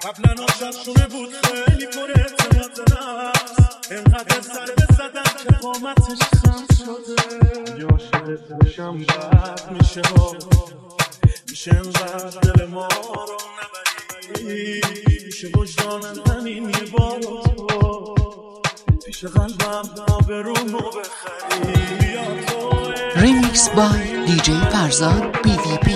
قبلا آشاشونه بود خیلی پر اعتماد نفس، اینقدر ضربه زدم که قامتش خم شده. یا عاشقت بشم بد میشه ها، میشه اینقدر دل ما رو نبری، میشه وجدانم همین یه بار تو پیش قلبم آبرومو بخری. بیا تو ریمیکس بای دی جی فرزاد BVB.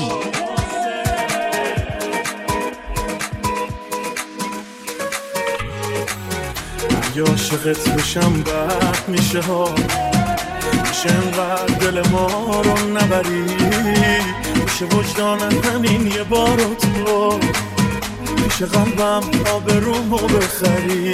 یا عاشقت بشم بد میشه ها، میشه اینقدر دل ما رو نبری، میشه وجدانم همین یه بار تو پیش قلبم آبرومو بخری.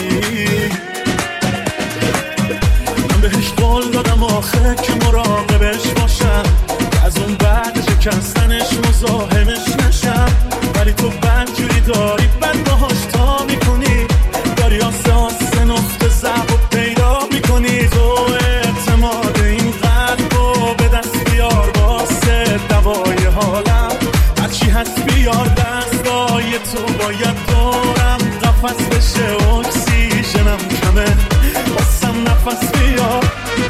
من بهش قول دادم آخه که مراقبش باشم، از اون بعد شکستنش مزاحمش نشم، ولی تو بدجوری داری بد باهاش تا میکنی، داری آسه آسه نقطه ضعف و پیدا میکنی. تو اعتماد این قلبو به دست بیار واسه دوای حالم، هرچی هست بیار دستای تو باید دارم قفص بشه، اکسیژنم کمه واسم نفس بیار.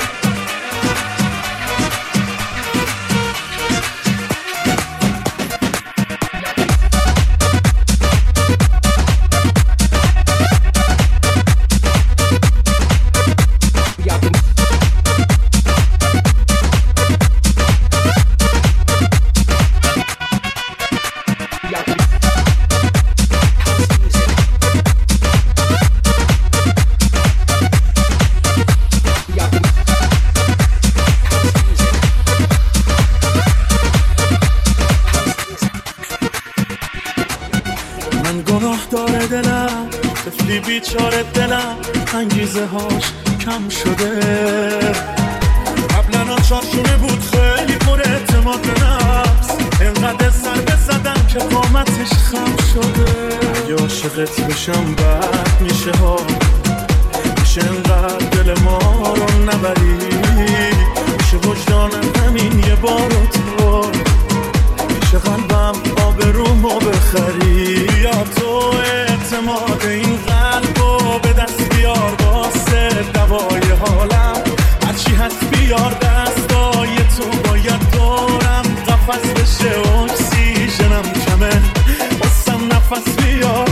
داره دلم طفلی بیچاره دلم، انگیزه هاش کم شده. قبلا آشاشونه بود خیلی پر اعتماد به نفس، اینقدر ضربه زدم که قامتش خم شده. یا عاشقت بشم بد میشه ها، میشه اینقدر دل ما رو نبری، میشه وجدانم همین یه بار تو پیش قلبم آبرومو بخری. یا تو اعتماد این قلبو به دست بیار واسه دوای حالم، هرچی هست بیار دستای تو باید دارم قفص بشه، اکسیژنم کمه واسم نفس بیار.